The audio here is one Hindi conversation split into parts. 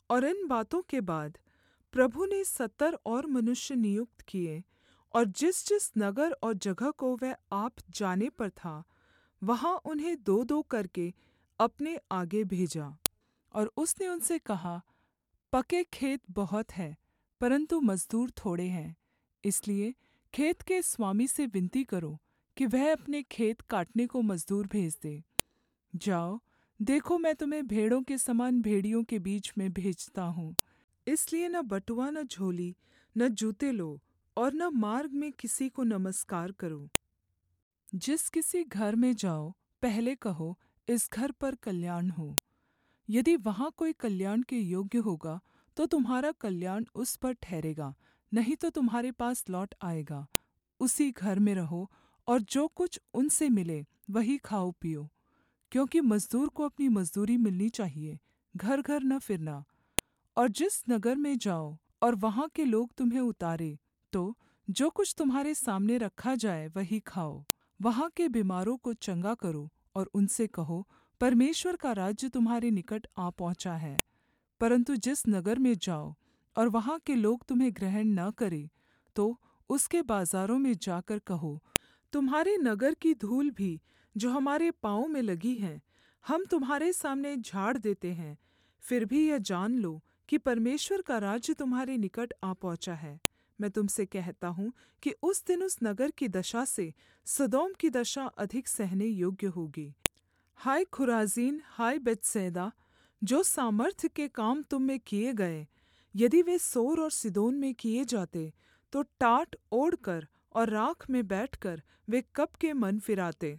और इन बातों के बाद प्रभु ने 70 और मनुष्य नियुक्त किए, और जिस-जिस नगर और जगह को वह आप जाने पर था, वहाँ उन्हें दो-दो करके अपने आगे भेजा। और उसने उनसे कहा, पके खेत बहुत हैं, परन्तु मजदूर थोड़े हैं। इसलिए खेत के स्वामी से विनती करो कि वह अपने खेत काटने को मजदूर भेज दे। जाओ, देखो, मैं तुम्हें भेड़ों के समान भेड़ियों के बीच में भेजता हूँ। इसलिए न बटुआ, न झोली, न जूते लो, और न मार्ग में किसी को नमस्कार करो। जिस किसी घर में जाओ, पहले कहो, इस घर पर कल्याण हो। यदि वहाँ कोई कल्याण के योग्य होगा, तो तुम्हारा कल्याण उस पर ठहरेगा, नहीं तो तुम्हारे पास लौट आएगा। उसी घर में रहो, और जो कुछ उनसे मिले वही खाओ पियो, क्योंकि मजदूर को अपनी मजदूरी मिलनी चाहिए। घर घर न फिरना। और जिस नगर में जाओ और वहाँ के लोग तुम्हें उतारे, तो जो कुछ तुम्हारे सामने रखा जाए वही खाओ। वहाँ के बीमारों को चंगा करो, और उनसे कहो, परमेश्वर का राज्य तुम्हारे निकट आ पहुँचा है। परन्तु जिस नगर में जाओ और वहाँ के लोग तुम्हें ग्रहण न करें, तो उसके बाजारों में जाकर कहो, तुम्हारे नगर की धूल भी जो हमारे पाँवों में लगी है, हम तुम्हारे सामने झाड़ देते हैं। फिर भी यह जान लो कि परमेश्वर का राज्य तुम्हारे निकट आ पहुँचा है। मैं तुमसे कहता हूँ कि उस दिन उस नगर की दशा से सदोम की दशा अधिक सहने योग्य होगी। हाय खुराजीन, हाय बेतसैदा, जो सामर्थ्य के काम तुम में किए गए, यदि वे सोर और सीदोन में किए जाते, तो टाट ओढ़कर और राख में बैठकर वे कब के मन फिराते।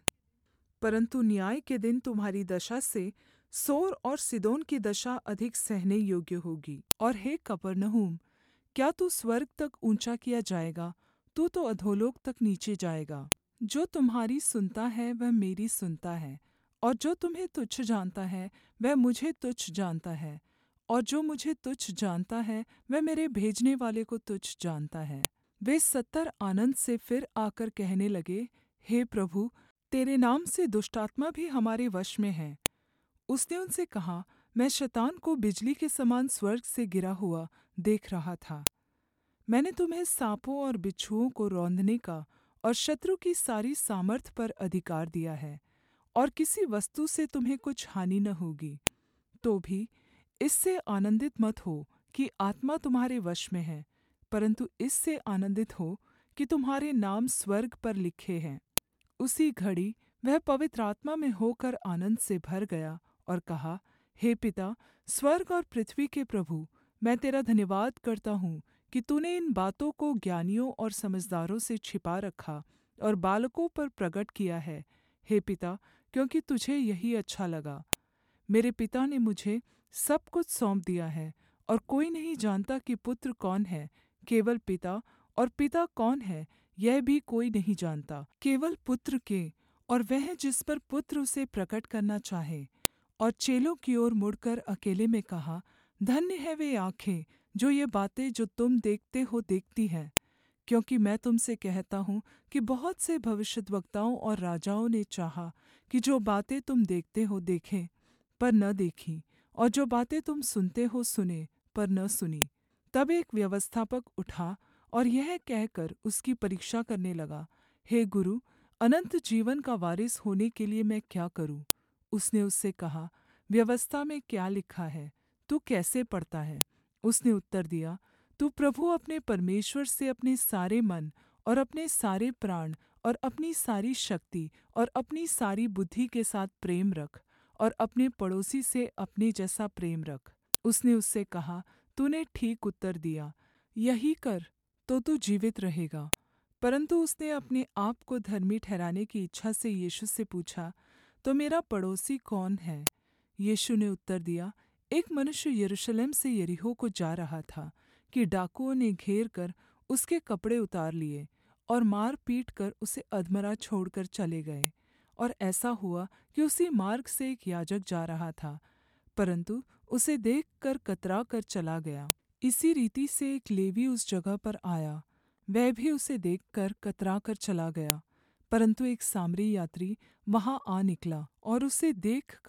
परन्तु न्याय के दिन तुम्हारी दशा से सोर और सीदोन की दशा अधिक सहने योग्य होगी। और हे कफरनहूम, क्या तू स्वर्ग तक ऊँचा किया जाएगा? तू तो अधोलोक तक नीचे जाएगा। जो तुम्हारी सुनता है वह मेरी सुनता है, और जो तुम्हें तुच्छ जानता है वह मुझे तुच्छ जानता है, और जो मुझे तुच्छ जानता है वह मेरे भेजने वाले को तुच्छ जानता है। वे 70 आनन्द से फिर आकर कहने लगे, हे प्रभु, तेरे नाम से दुष्टात्मा भी हमारे वश में है। उसने उनसे कहा, मैं शैतान को बिजली के समान स्वर्ग से गिरा हुआ देख रहा था। मैंने तुम्हें साँपों और बिच्छुओं को रौंदने का और शत्रु की सारी सामर्थ पर अधिकार दिया है, और किसी वस्तु से तुम्हें कुछ हानि न होगी। तो भी इससे आनन्दित मत हो कि आत्मा तुम्हारे वश में है, परन्तु इससे आनन्दित हो कि तुम्हारे नाम स्वर्ग पर लिखे हैं। उसी घड़ी वह पवित्र आत्मा में होकर आनन्द से भर गया और कहा, हे पिता, स्वर्ग और पृथ्वी के प्रभु, मैं तेरा धन्यवाद करता हूँ कि तूने इन बातों को ज्ञानियों और समझदारों से छिपा रखा और बालकों पर प्रगट किया है। हे पिता, क्योंकि तुझे यही अच्छा लगा। मेरे पिता ने मुझे सब कुछ सौंप दिया है, और कोई नहीं जानता कि पुत्र कौन है, केवल पिता, और पिता कौन है यह भी कोई नहीं जानता, केवल पुत्र के, और वह जिस पर पुत्र उसे प्रकट करना चाहे। और चेलों की ओर मुड़कर अकेले में कहा, धन्य है वे आँखें जो ये बातें जो तुम देखते हो देखती हैं। क्योंकि मैं तुमसे कहता हूँ कि बहुत से भविष्यद्वक्ताओं और राजाओं ने चाहा कि जो बातें तुम देखते हो देखें, पर न देखीं, और जो बातें तुम सुनते हो सुने, पर न सुनी। तब एक व्यवस्थापक उठा और यह कहकर उसकी परीक्षा करने लगा, हे गुरु, अनन्त जीवन का वारिस होने के लिए मैं क्या करूँ? उसने उससे कहा, व्यवस्था में क्या लिखा है, तू कैसे पढ़ता है? उसने उत्तर दिया, तू प्रभु अपने परमेश्वर से अपने सारे मन और अपने सारे प्राण और अपनी सारी शक्ति और अपनी सारी बुद्धि के साथ प्रेम रख, और अपने पड़ोसी से अपने जैसा प्रेम रख। उसने उससे कहा, तूने ठीक उत्तर दिया, यही कर तो तू जीवित रहेगा। परन्तु उसने अपने आप को धर्मी ठहराने की इच्छा से यीशु से पूछा, तो मेरा पड़ोसी कौन है? यीशु ने उत्तर दिया, एक मनुष्य यरूशलेम से यरीहो को जा रहा था कि डाकुओं ने घेर कर उसके कपड़े उतार लिए और मार पीट कर उसे अधमरा छोड़कर चले गए। और ऐसा हुआ कि उसी मार्ग से एक याजक जा रहा था, परन्तु उसे देखकर कतरा कर चला गया। इसी रीति से एक लेवी उस जगह पर आया, वह भी उसे देखकर कतरा कर चला गया। परन्तु एक सामरी यात्री वहाँ आ निकला और उसे देखकर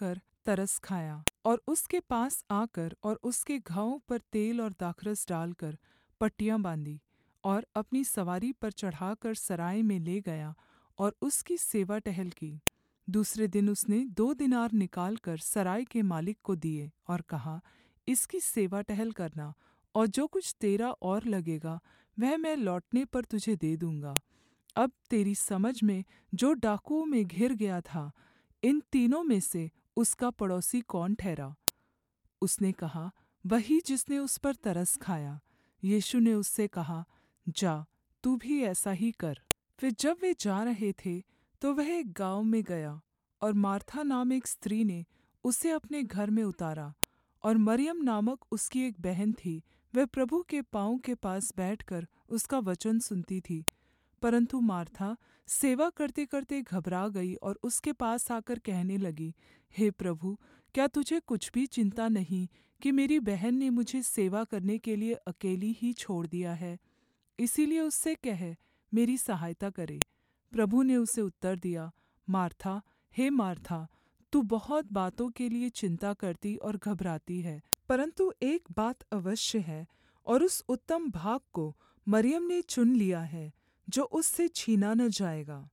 तरस खाया और उसके पास आकर और उसके घावों पर तेल और दाखरस डालकर पट्टियाँ बाँधी और अपनी सवारी पर चढ़ाकर सराय में ले गया और उसकी सेवा टहल की। दूसरे दिन उसने 2 दीनार निकालकर सराय के मालिक को दिए और कहा, इसकी सेवा टहल करना, और जो कुछ तेरा और लगेगा वह मैं लौटने पर तुझे दे दूँगा। अब तेरी समझ में जो डाकुओं में घिर गया था, इन तीनों में से उसका पड़ोसी कौन ठहरा? उसने कहा, वही जिसने उस पर तरस खाया। यीशु ने उससे कहा, जा, तू भी ऐसा ही कर। फिर जब वे जा रहे थे तो वह एक गाँव में गया, और मार्था नाम एक स्त्री ने उसे अपने घर में उतारा, और मरियम नामक उसकी एक बहन थी, वह प्रभु के पाँव के पास बैठकर उसका वचन सुनती थी। परन्तु मार्था सेवा करते-करते घबरा गई और उसके पास आकर कहने लगी, हे प्रभु, क्या तुझे कुछ भी चिन्ता नहीं कि मेरी बहन ने मुझे सेवा करने के लिए अकेली ही छोड़ दिया है? इसीलिए उससे कह, मेरी सहायता करे। प्रभु ने उसे उत्तर दिया, मार्था, हे मार्था, तू बहुत बातों के लिए चिंता करती और घबराती है, परन्तु एक बात अवश्य है, और उस उत्तम भाग को मरियम ने चुन लिया है, जो उससे छीना न जाएगा।